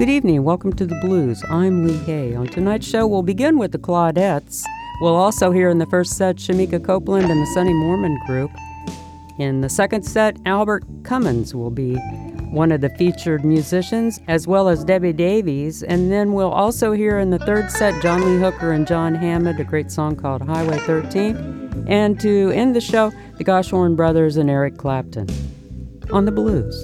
Good evening. Welcome to The Blues. I'm Lee Hay. On tonight's show, we'll begin with the Claudettes. We'll also hear in the first set Shamika Copeland and the Sonny Mormon Group. In the second set, Albert Cummins will be one of the featured musicians, as well as Debbie Davies. And then we'll also hear in the third set John Lee Hooker and John Hammond, a great song called Highway 13. And to end the show, the Goshorn Brothers and Eric Clapton on the blues.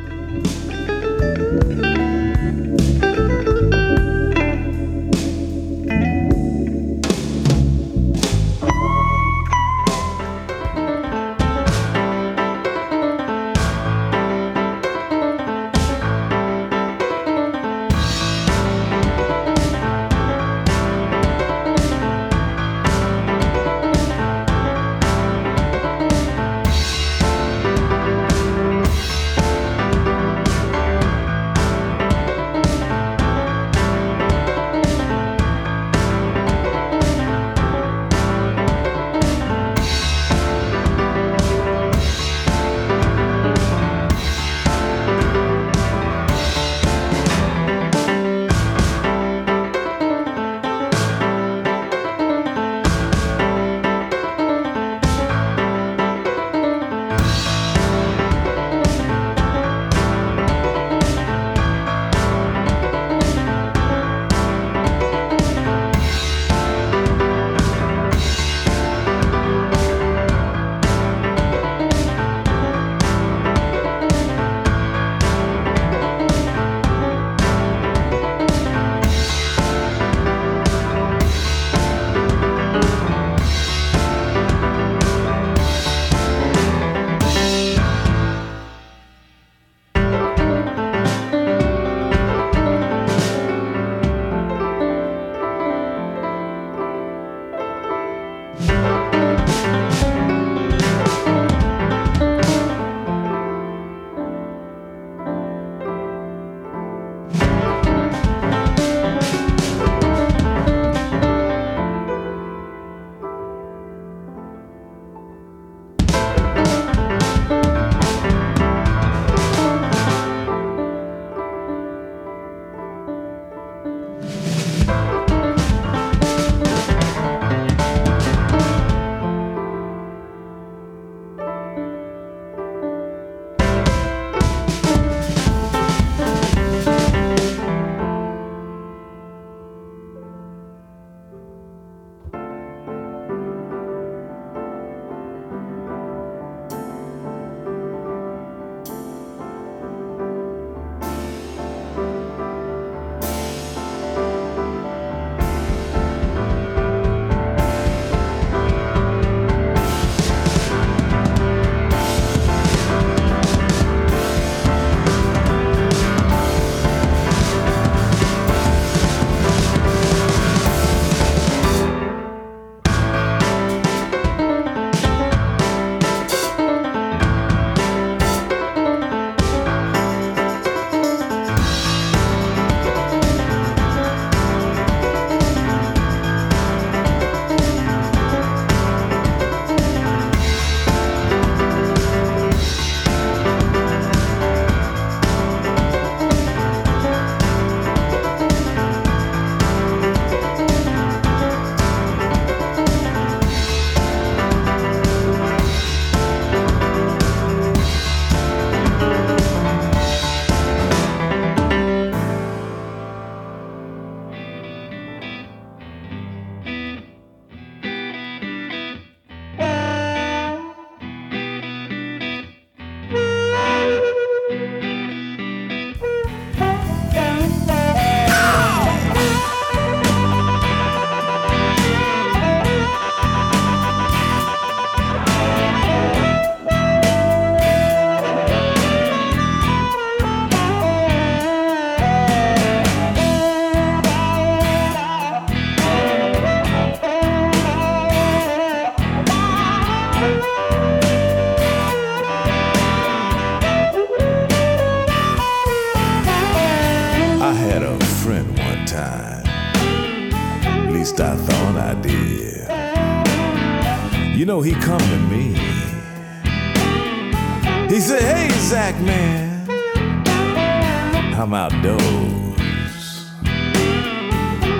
least I thought I did. You know, he come to me. He said, hey, Zach, man, I'm outdoors.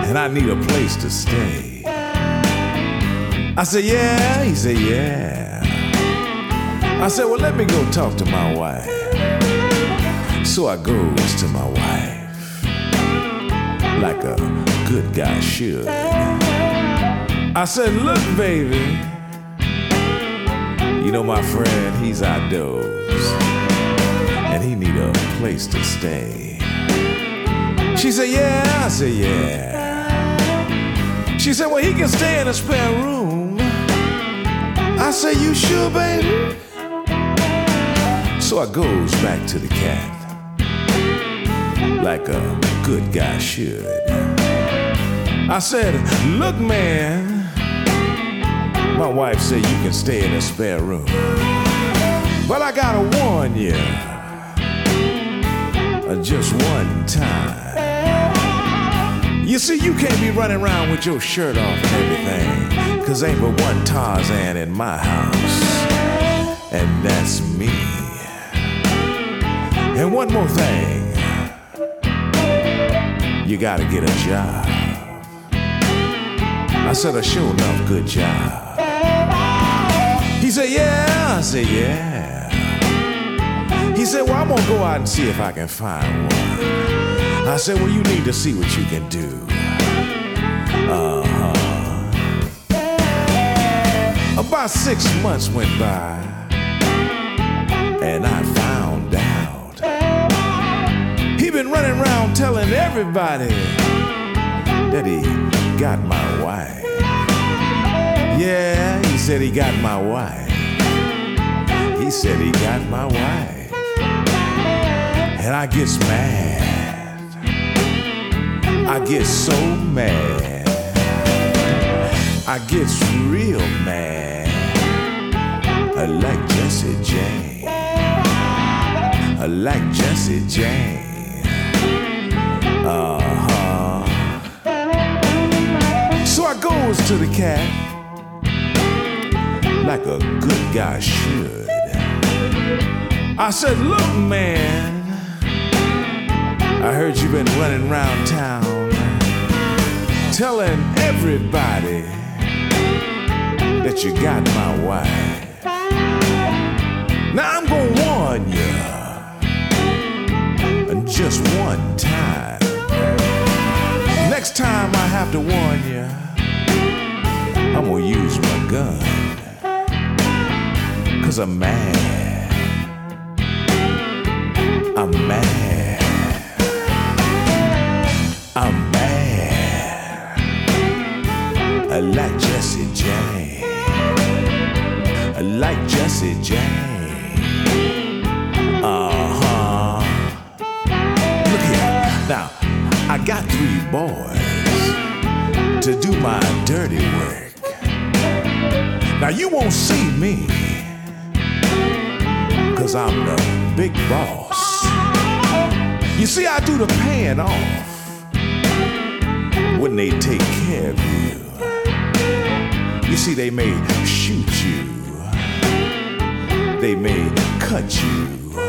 and I need a place to stay. I said, yeah. He said, yeah. I said, well, let me go talk to my wife. So I goes to my wife, like a good guy should. I said, look, baby, you know my friend, he's outdoors, and he need a place to stay. She said, yeah. I said, yeah. She said, well, he can stay in a spare room. I said, you sure, baby? So I goes back to the cat, like a good guy should. I said, look, man, my wife said you can stay in a spare room, but I gotta warn you, just one time. You see, you can't be running around with your shirt off and everything, 'cause ain't but one Tarzan in my house, and that's me. And one more thing, you gotta get a job. I said, a sure enough good job. He said, yeah. I said, yeah. He said, well, I'm gonna go out and see if I can find one. I said, well, you need to see what you can do. About 6 months went by, and I found out he been running around telling everybody that he got my wife. Yeah, he said he got my wife. He said he got my wife. And I gets mad. I get so mad. I gets real mad. Like Jesse Jane. Like Jesse Jane. So I goes to the cat, like a good guy should. I said, look, man, I heard you been running around town telling everybody that you got my wife. Now I'm gonna warn you, and just one time. Next time I have to warn you, I'm gonna use my gun, 'cause I'm mad. I'm mad. I'm mad. I like Jesse Jane. I like Jesse Jane. Look here. Now, I got 3 boys to do my dirty work. Now, you won't see me, 'cause I'm the big boss. You see, I do the paying off when they take care of you. You see, they may shoot you, they may cut you,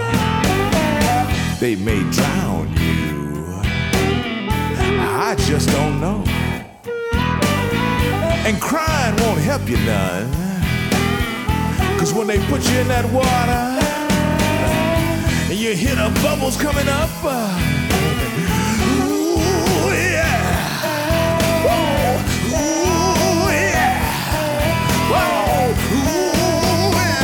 they may drown you. I just don't know. And crying won't help you none, 'cause when they put you in that water and you hear the bubbles coming up, ooh, yeah. Whoa, ooh, yeah. Whoa, ooh, yeah.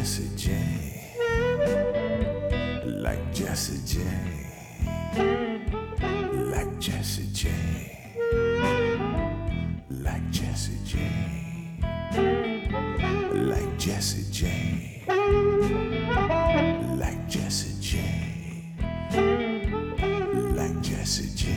Jesse J. Like Jesse J. Like Jesse J. Like Jesse J. Like Jesse J. Like Jesse J. Like Jesse J.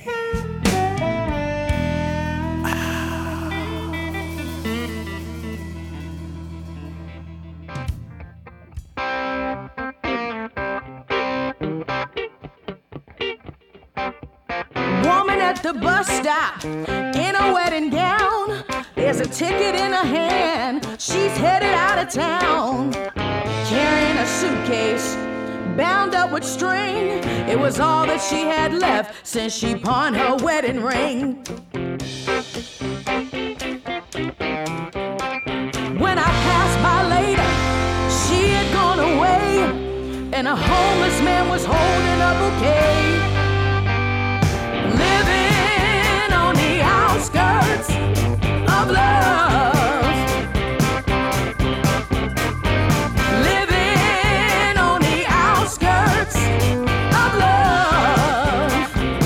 Woman at the bus stop in a wedding gown. There's a ticket in her hand. She's headed out of town, carrying a suitcase bound up with string. It was all that she had left since she pawned her wedding ring. When I passed by later, she had gone away, and a homeless man was holding a bouquet. Living on the outskirts of love. Living on the outskirts of love.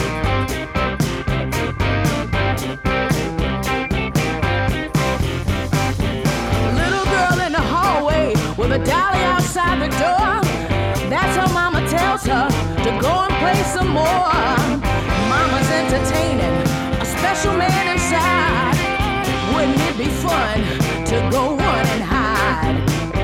Little girl in the hallway with a dolly outside the door. That's her mama tells her to go and play some more. Mama's entertaining a special man inside. Wouldn't it be fun to go run and hide?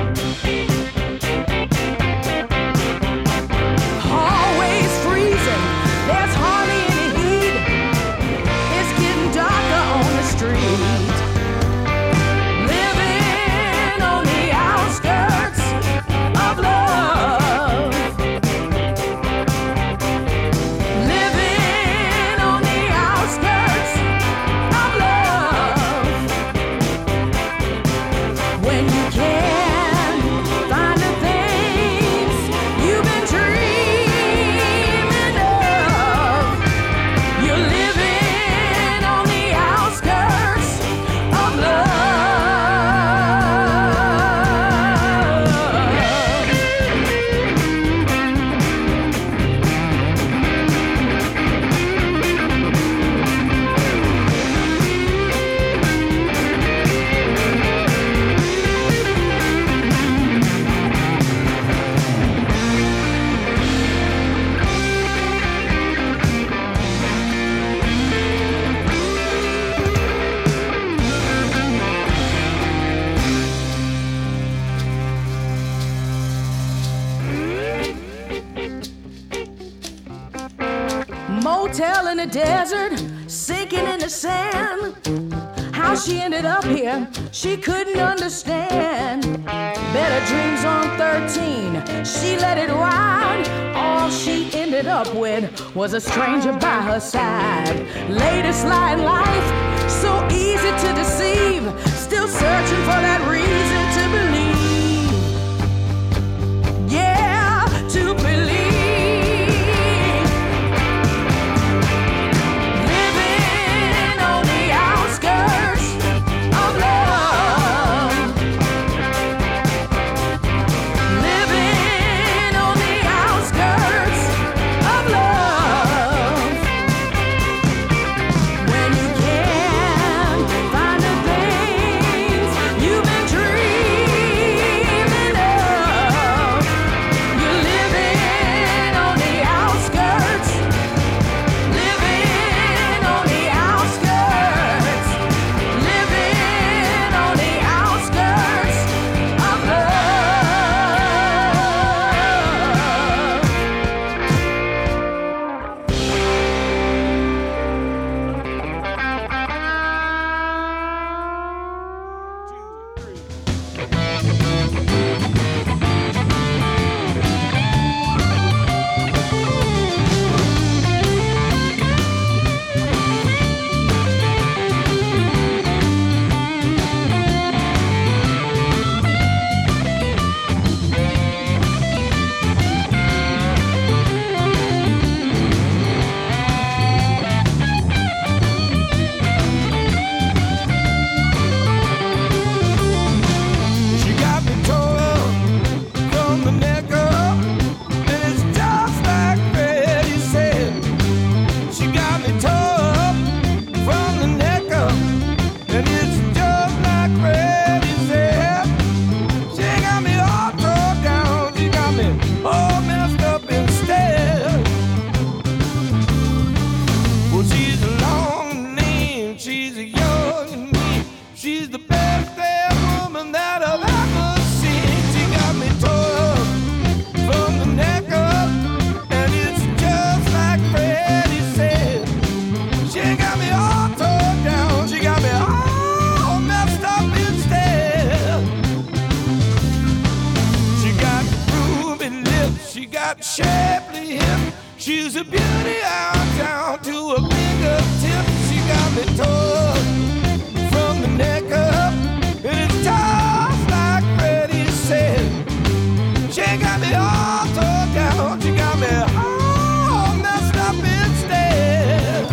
Hallways freezing, there's hardly any heat. It's getting darker on the street. Living on the outskirts of love. Living on the outskirts of love. When you can find the things you've been dreaming of, you're living on the outskirts of love. Motel in the desert, sinking in the sand. How she ended up here, she couldn't understand. Better dreams on 13, she let it ride. All she ended up with was a stranger by her side. Latest lie in life, so easy to deceive. Still searching for that reason to believe. Yeah, to believe. Living on the outskirts of love. Living on the outskirts of love. When you can find the things you've been dreaming got shapely hip. She's a beauty out down to a fingertip. She got me told from the neck up, and it's tough like Freddie said. She ain't got me all tore down, she got me all messed up instead.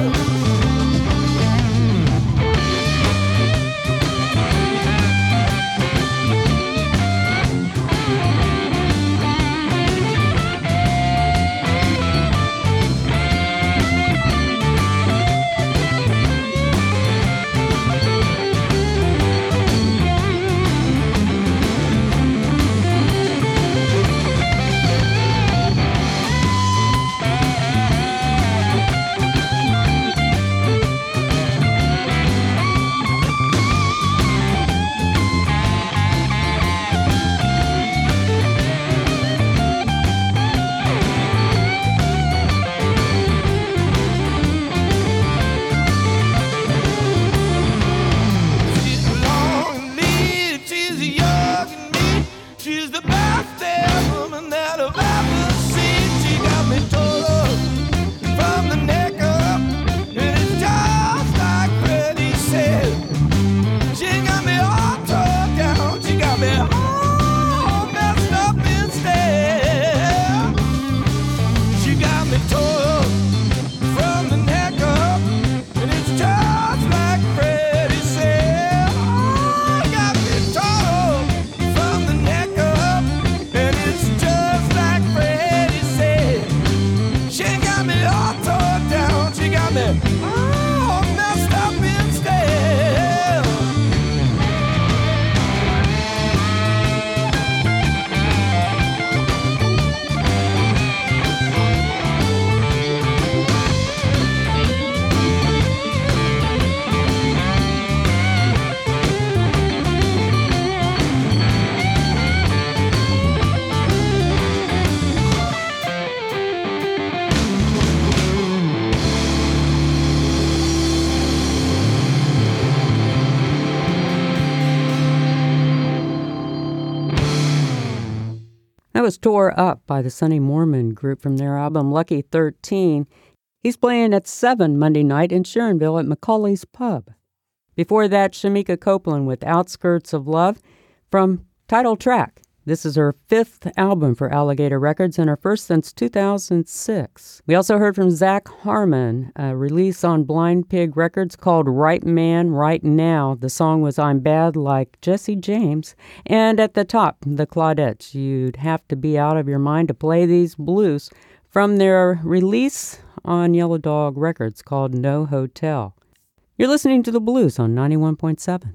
Was Tore Up by the Sonny Moorman Group from their album Lucky 13. He's playing at 7 Monday night in Sharonville at Macaulay's Pub. Before that, Shamika Copeland with Outskirts of Love from Title Track. This is her 5th album for Alligator Records and her first since 2006. We also heard from Zach Harmon, a release on Blind Pig Records called Right Man, Right Now. The song was I'm Bad Like Jesse James. And at the top, the Claudettes. You'd have to be out of your mind to play these blues from their release on Yellow Dog Records called No Hotel. You're listening to The Blues on 91.7.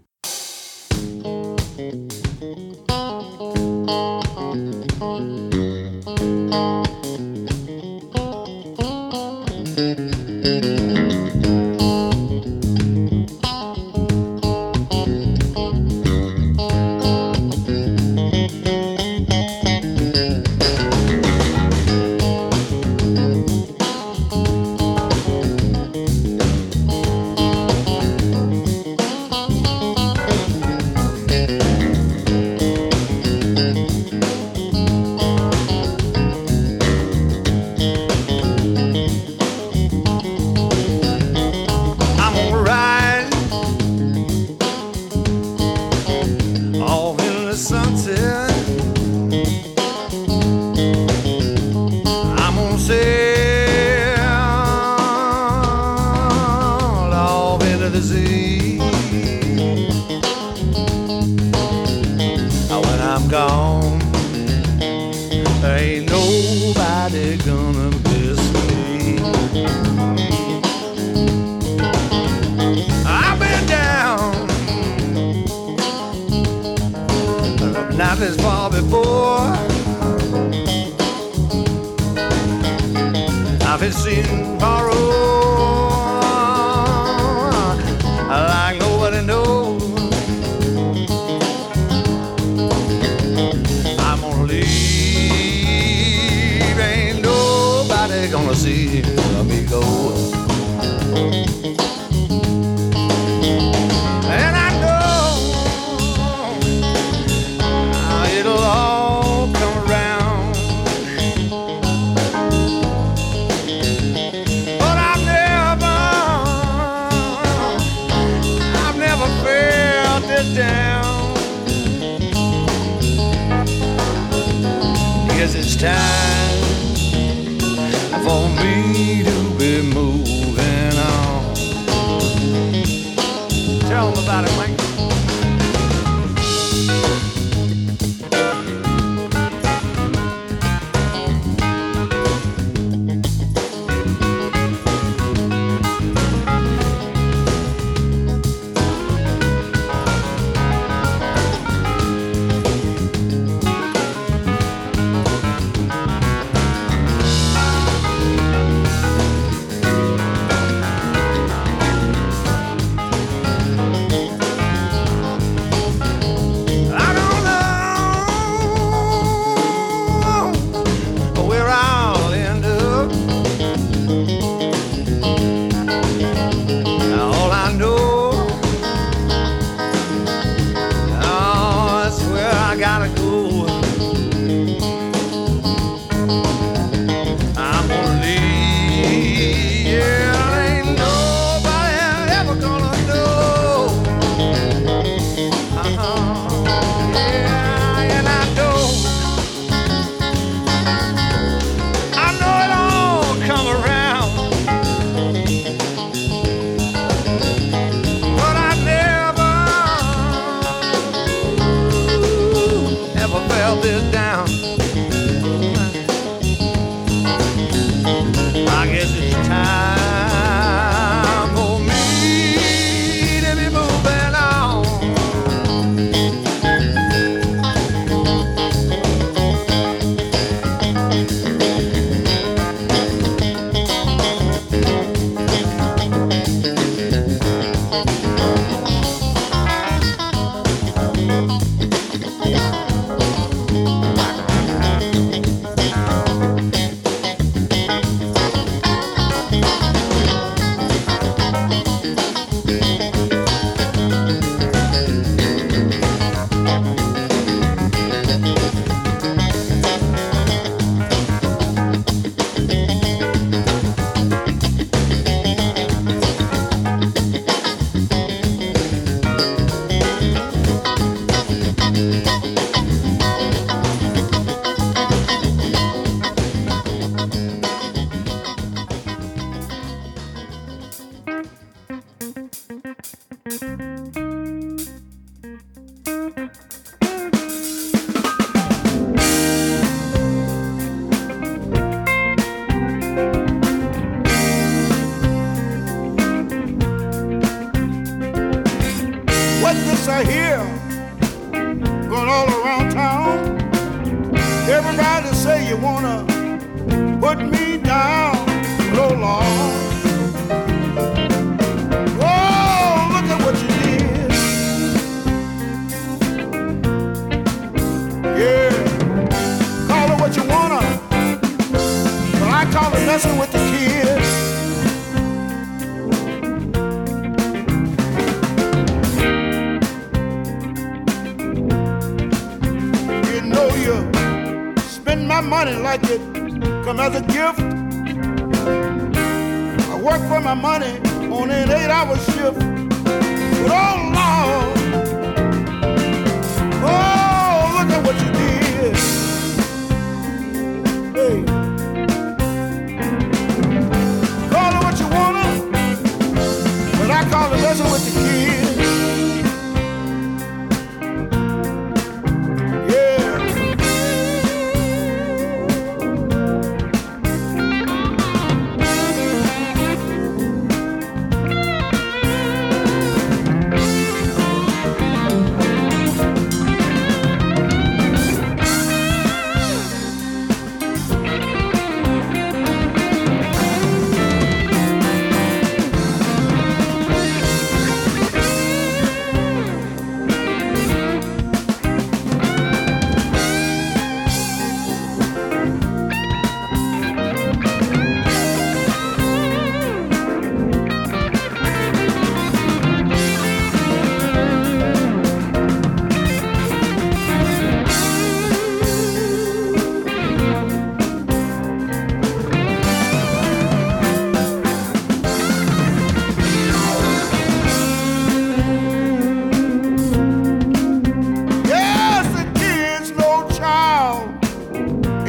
guess it's time for me to be moving on. Tell them about it, Mike.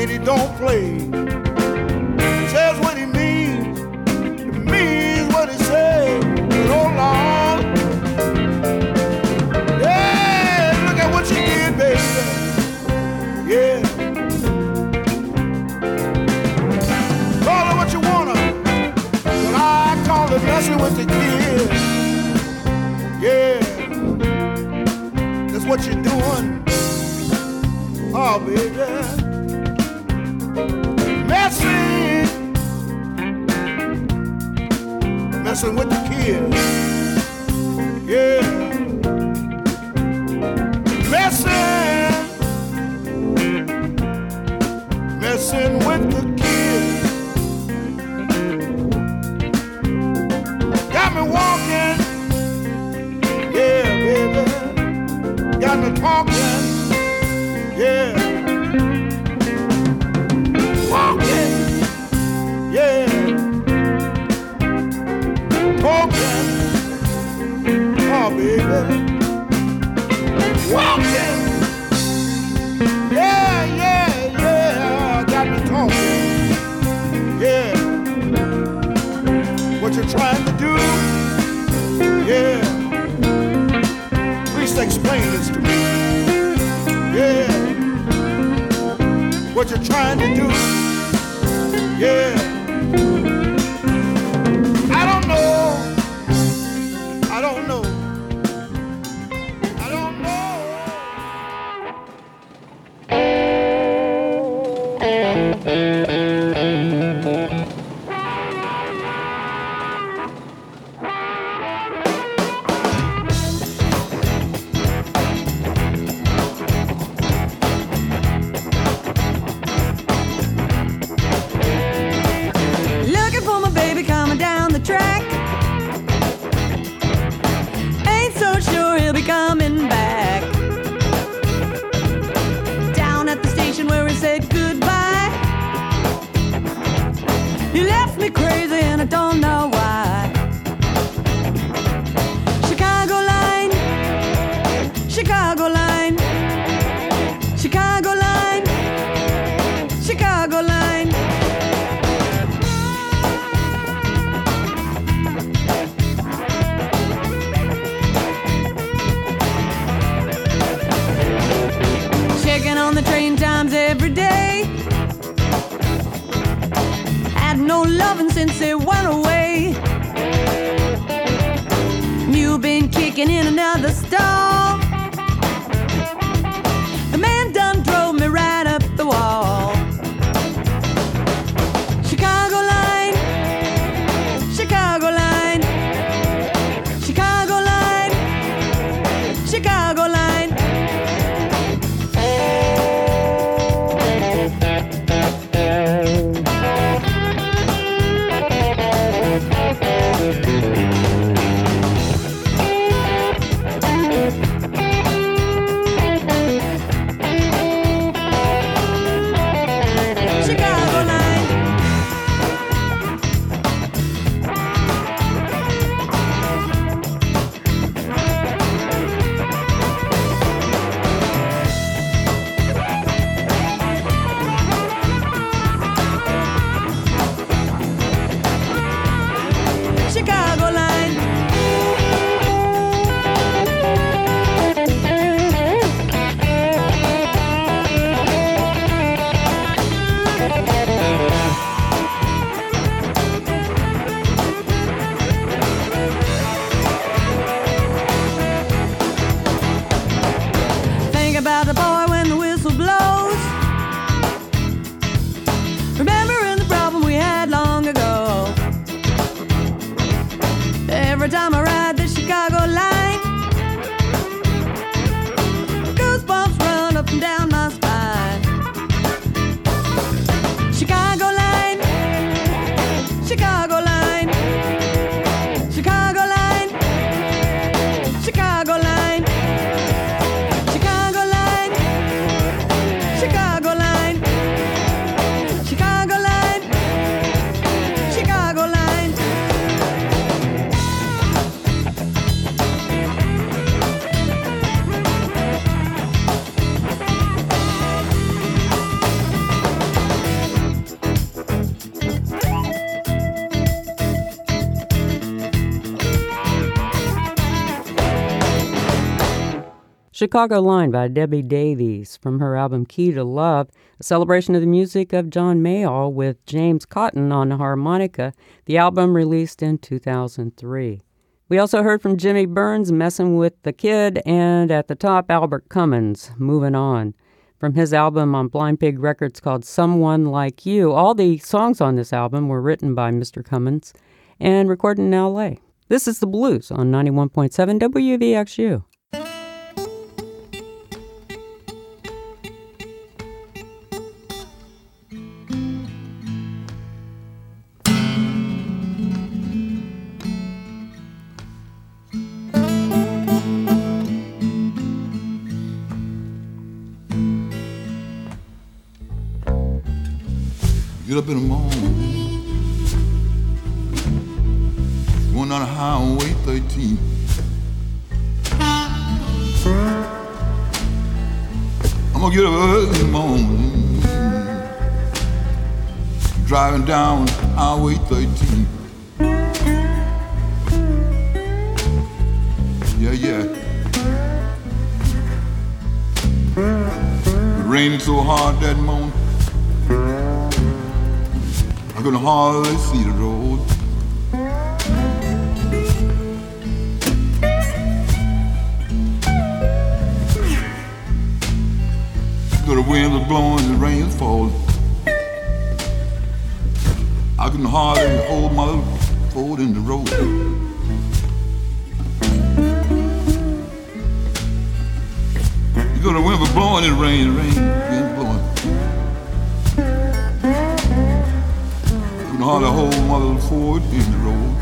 and he don't play. Says what he means what he says. But oh Lord, yeah, look at what you did, baby. Yeah. Call it what you wanna, but I call it messing with the kids. Yeah, that's what you're doing. Oh, baby, messing with the kids. Yeah, messing with the kids. Got me walking. Yeah, baby, got me talking. Yeah, walking. Yeah, talking. Oh, baby, walking. Yeah, got me talking. Yeah, what you trying to do? Yeah, please explain this to me. Yeah, what you trying to do? Yeah, I don't know. I don't know. I don't know. Looking for my baby coming down the track. Ain't so sure he'll be coming back. Down at the station where we said goodbye, you left me crazy and I don't know why. Chicago line, Chicago line, Chicago line, Chicago line. Checking on the train times every day. Had no loving since they went away. You've been kicking in another stall. The man done drove me right up the wall. Chicago line, Chicago line, Chicago line, Chicago line. Chicago Line by Debbie Davies from her album Key to Love, a celebration of the music of John Mayall with James Cotton on the harmonica, the album released in 2003. We also heard from Jimmy Burns, Messing with the Kid, and at the top, Albert Cummins, Moving On, from his album on Blind Pig Records called Someone Like You. All the songs on this album were written by Mr. Cummins and recorded in L.A. This is The Blues on 91.7 WVXU. Get up in the morning, going down the highway 13. I'm gonna get up early in the morning, driving down Highway 13. Yeah. It rained so hard that morning, I couldn't hardly see the road. The wind was blowing, the rain was falling. I couldn't hardly hold my little foot in the road. The wind was blowing, the rain was blowing. Hardly hold my little foot in the road.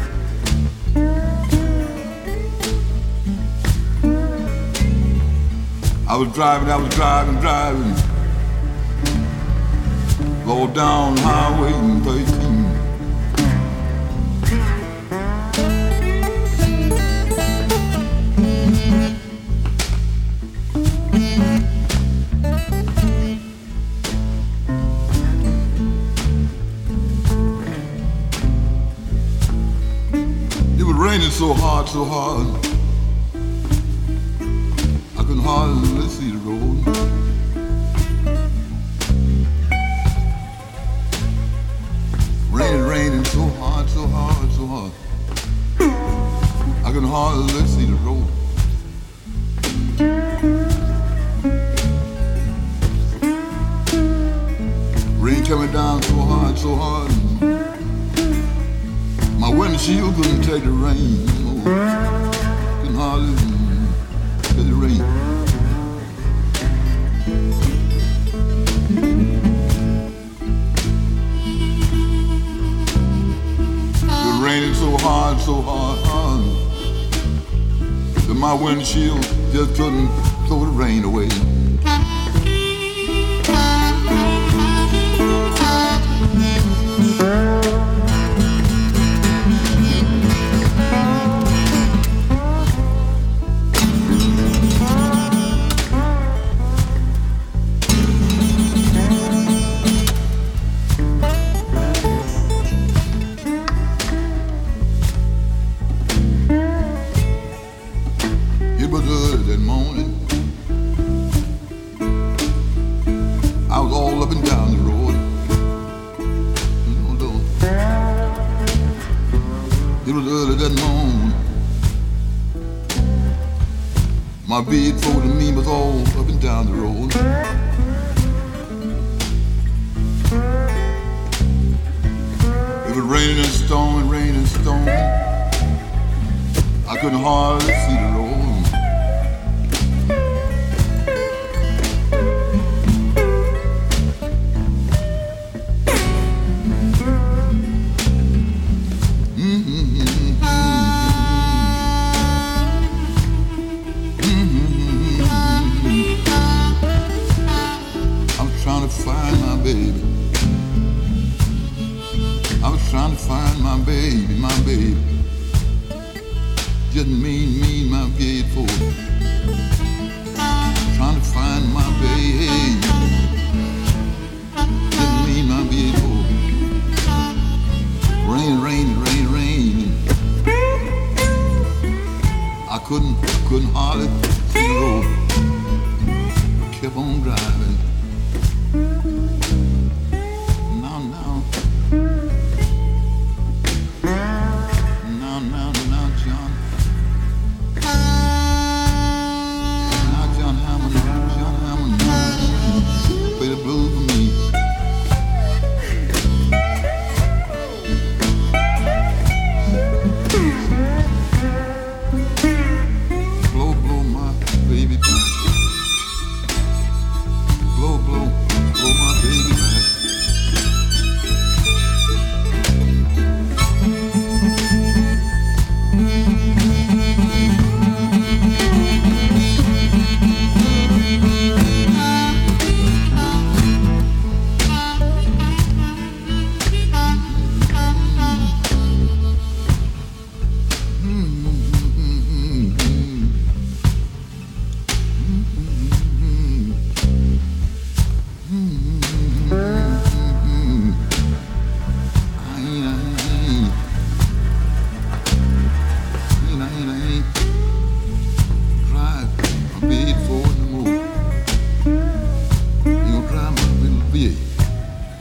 I was driving, go down Highway 13. Raining so hard, I couldn't hardly see the road. Raining so hard, I couldn't hardly see the road. Rain coming down so hard. My windshield couldn't take the rain. Couldn't hardly take the rain. It was raining so hard, that my windshield just couldn't throw the rain away. My bed for me was all up and down the road. It was raining and storming. I couldn't hardly see the road. My baby, just me, my beautiful. Trying to find my baby, just me, my beautiful. Rain. I couldn't hardly see the road.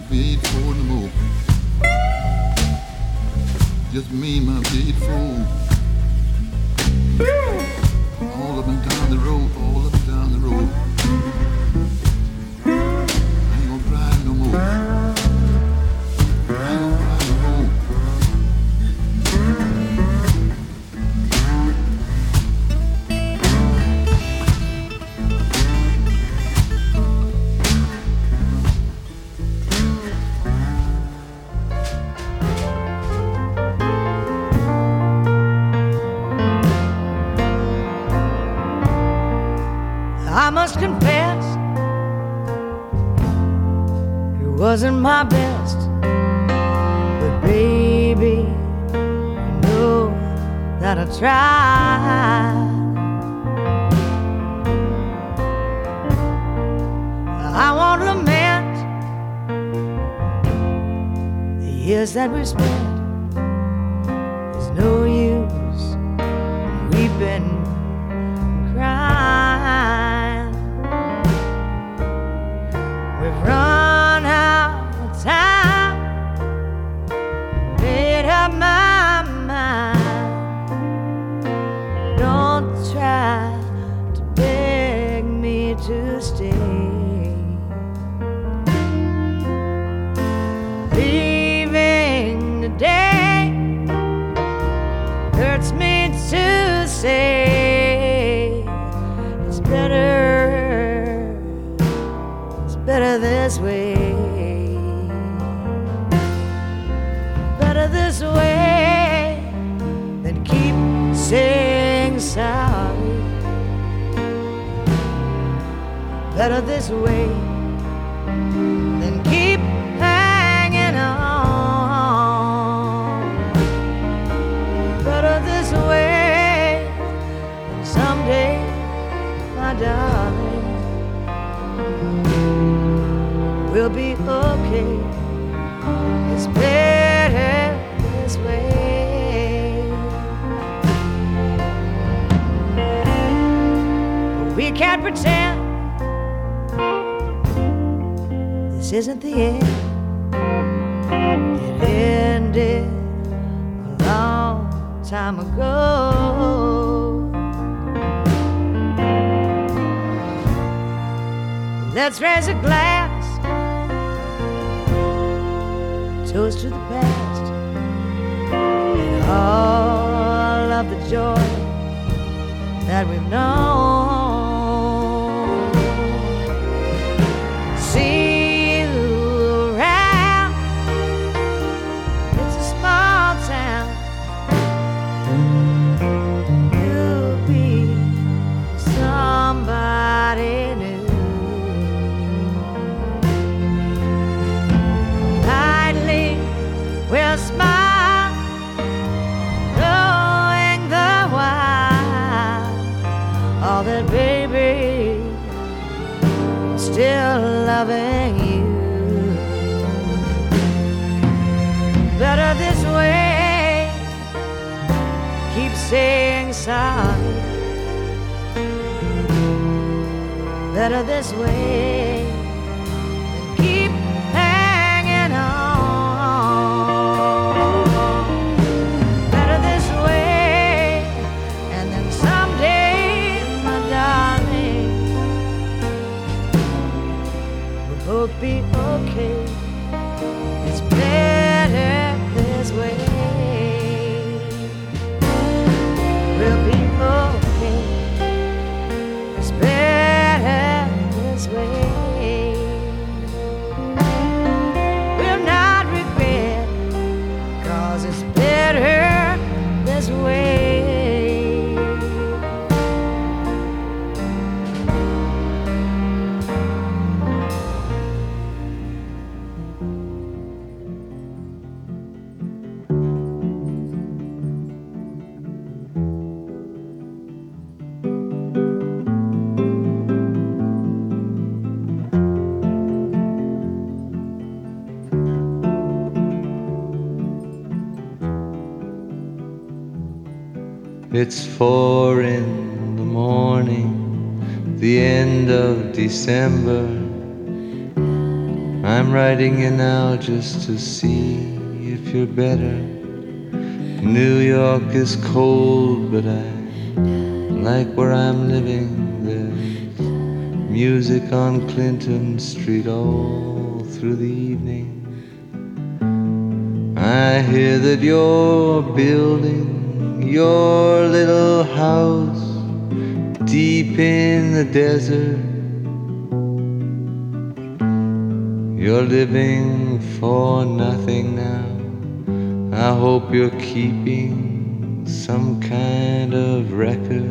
beautiful no more. Just me, my beautiful. All up and down the road, all up and down the road. I ain't gonna cry no more. I ain't gonna cry no more. I must confess, it wasn't my best, but baby, you know that I tried. I won't lament the years that we spent. There's no use weeping and crying. We've run out of time, made up my mind. Don't try to beg me to stay. Leaving today hurts me to say. It's better this way. Better this way than keep saying sorry. Better this way than keep hanging on. Better this way than someday, my darling, we'll be okay. It's better this way. We can't pretend this isn't the end. It ended a long time ago. Let's raise a glass, toast to the past and all of the joy that we've known. See you around, it's a small town. You'll be somebody new. We'll smile, knowing the while all that baby, still loving you. Better this way, keep saying sorry. Better this way than keep hanging on. Both be okay. It's better this way. We'll be okay. It's better this way. We'll not regret, 'cause it's better this way. It's 4 in the morning, the end of December. I'm writing you now just to see if you're better. New York is cold, but I like where I'm living. There's music on Clinton Street all through the evening. I hear that you're building your little house deep in the desert. You're living for nothing now. I hope you're keeping some kind of record.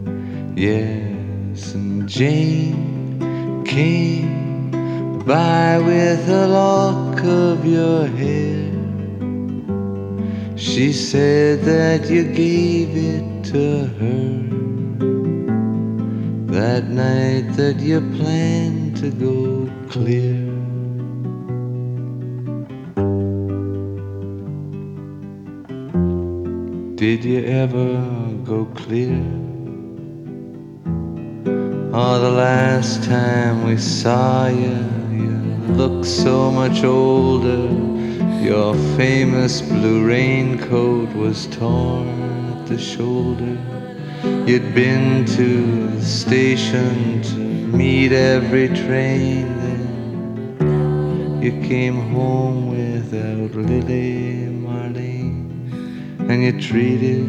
Yes, and Jane came by with a lock of your hair. She said that you gave it to her that night that you planned to go clear. Did you ever go clear? Oh, the last time we saw you, you looked so much older. Your famous blue raincoat was torn at the shoulder. You'd been to the station to meet every train. Then you came home without Lily Marlene. And you treated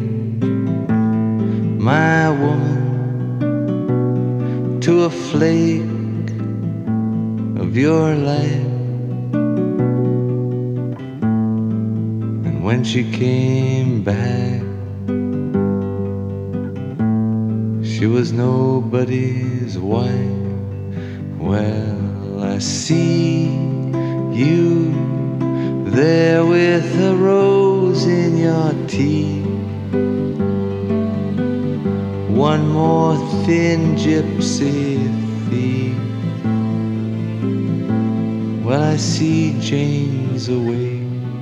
my woman to a flake of your life. And when she came back, she was nobody's wife. Well, I see you there with a rose in your teeth. One more thin gypsy thief. Well, I see Jane's away.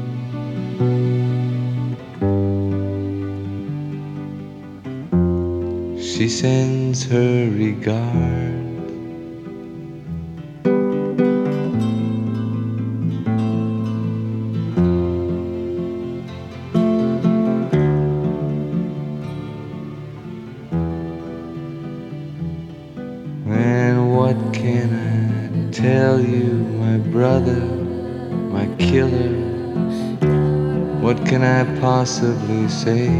She sends her regards. And what can I tell you, my brother, my killer? What can I possibly say?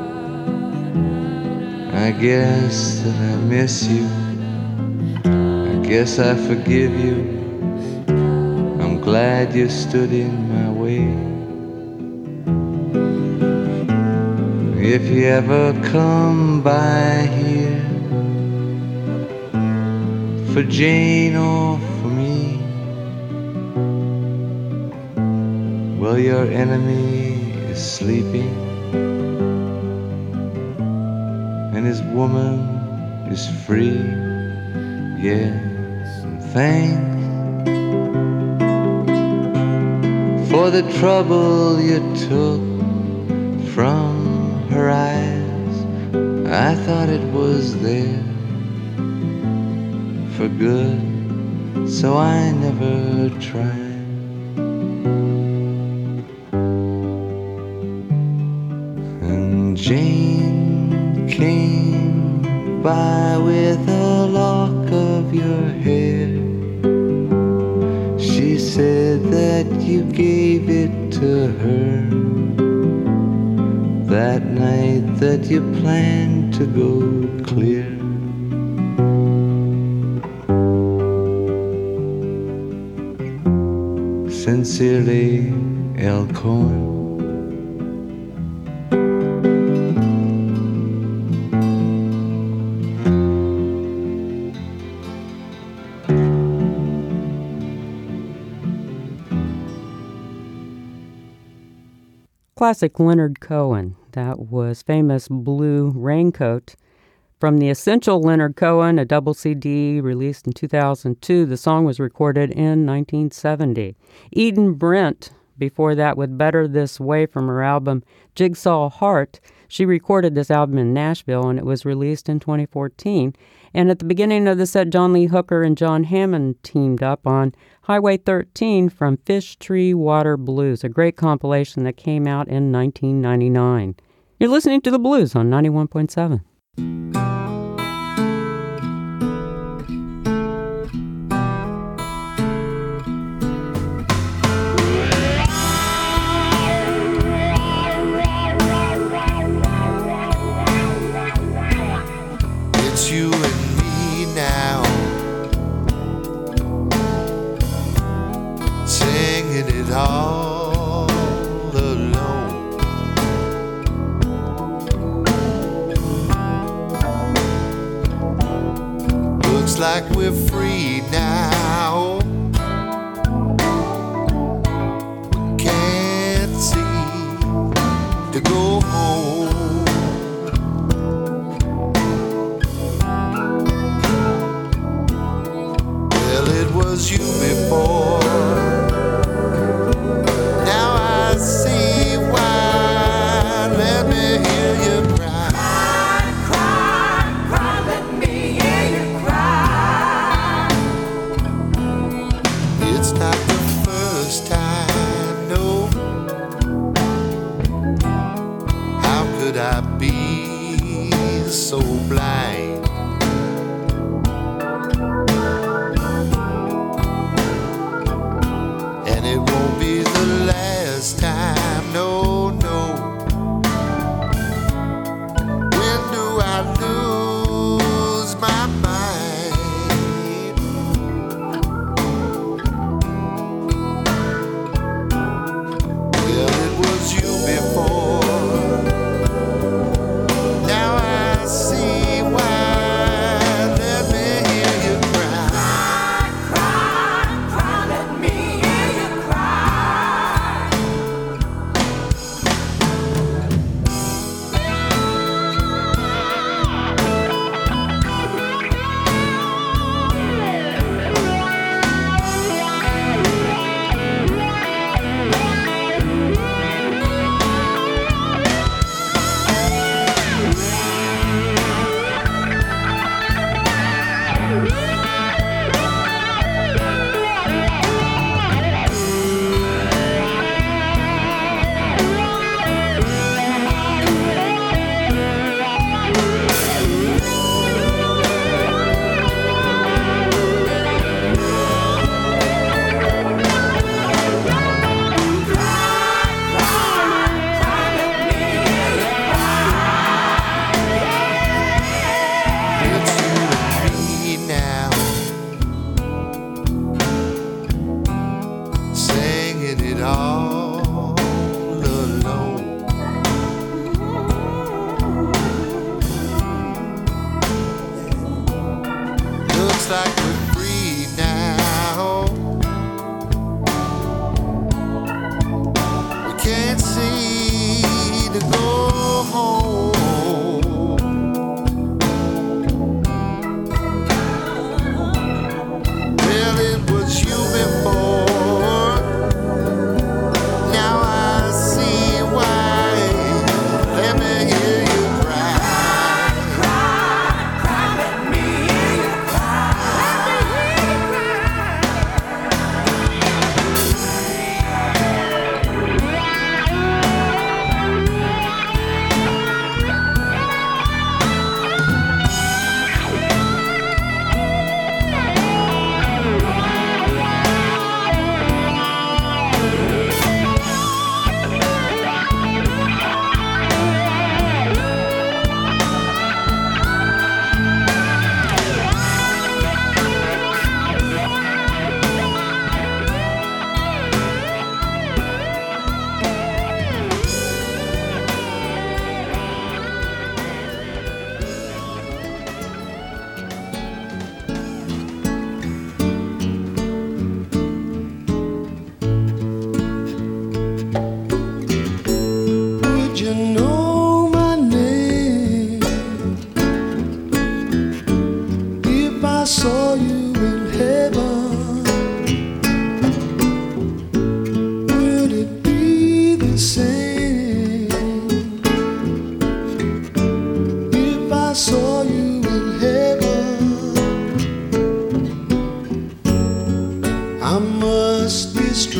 I guess that I miss you. I guess I forgive you. I'm glad you stood in my way. If you ever come by here for Jane or for me, well, your enemy is sleeping and his woman is free. Yes, and thanks for the trouble you took from her eyes. I thought it was there for good, so I never tried. And Jane came by with a lock of your hair. She said that you gave it to her that night that you planned to go clear. Sincerely, L. Cohen. Classic Leonard Cohen. That was famous Blue Raincoat. From the Essential Leonard Cohen, a double CD released in 2002, the song was recorded in 1970. Eden Brent, before that, with Better This Way from her album Jigsaw Heart. She recorded this album in Nashville, and it was released in 2014. And at the beginning of the set, John Lee Hooker and John Hammond teamed up on Highway 13 from Fish Tree Water Blues, a great compilation that came out in 1999. You're listening to The Blues on 91.7. It's you and me now, singing it all alone. Looks like we're free now. We can't seem to go home. Well, it was you before. Now I see why. Let me hear you cry. Cry, cry, cry, let me hear you cry.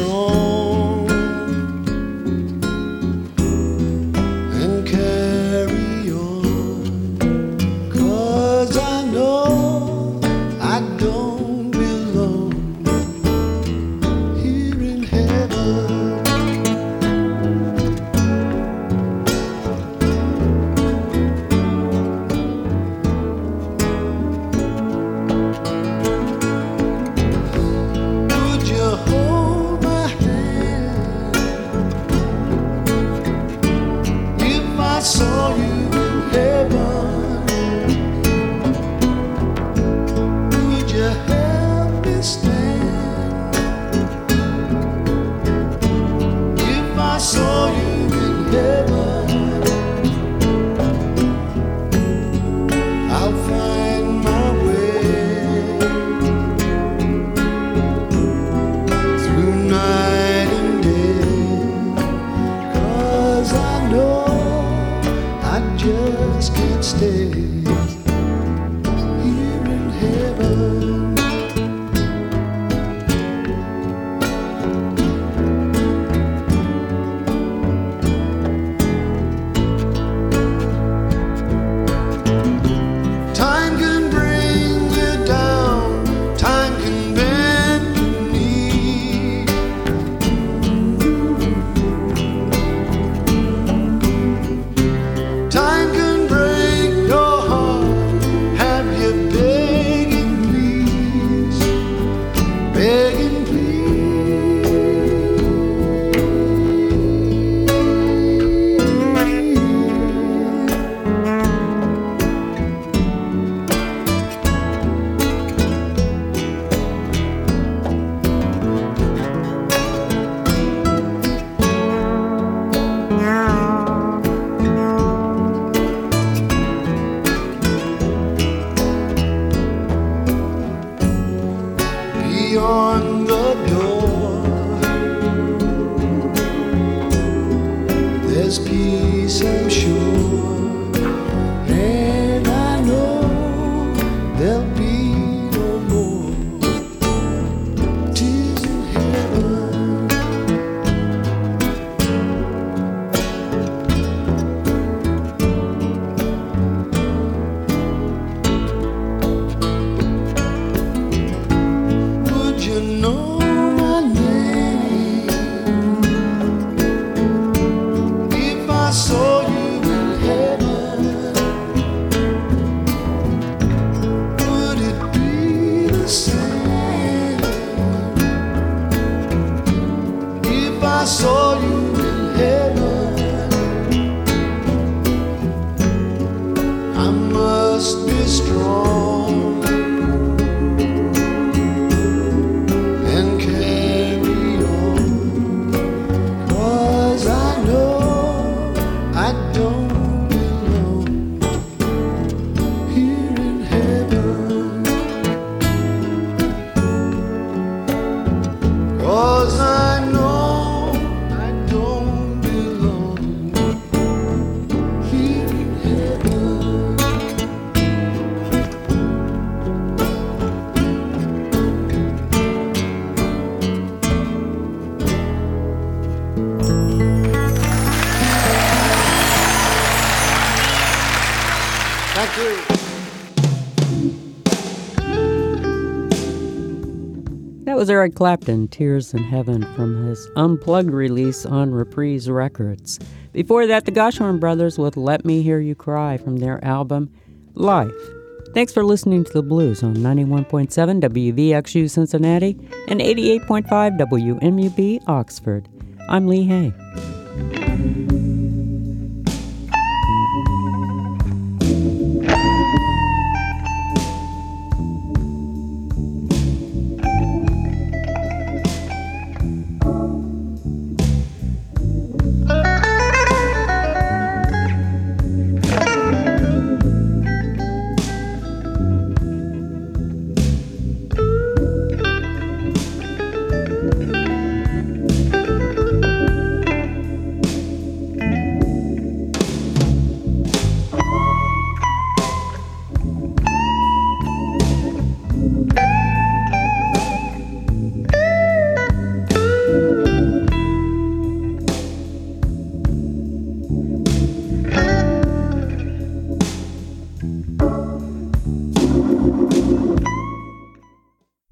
strong and carry on, 'cause I know I don't belong here in heaven. Would you hold my hand if I saw you in heaven? Would you help me stand if I saw you in heaven? I'll find my way through night and day, 'cause I know I just can't stay here in heaven. Time can bring you down, time can bend your knee. Time can break your heart, have you begging please, begging beyond the door. There's peace, I'm sure, and I know there'll be no more tears in heaven. Would you know my name if I saw you in heaven? Would it be the same if I saw you in heaven? I must be strong and carry on, 'cause I know I don't belong here in heaven. 'Cause I know I don't belong here in heaven. Thank you. That was Eric Clapton, Tears in Heaven, from his unplugged release on Reprise Records. Before that, the Goshorn Brothers with Let Me Hear You Cry from their album Life. Thanks for listening to The Blues on 91.7 WVXU Cincinnati and 88.5 WMUB Oxford. I'm Lee Hay.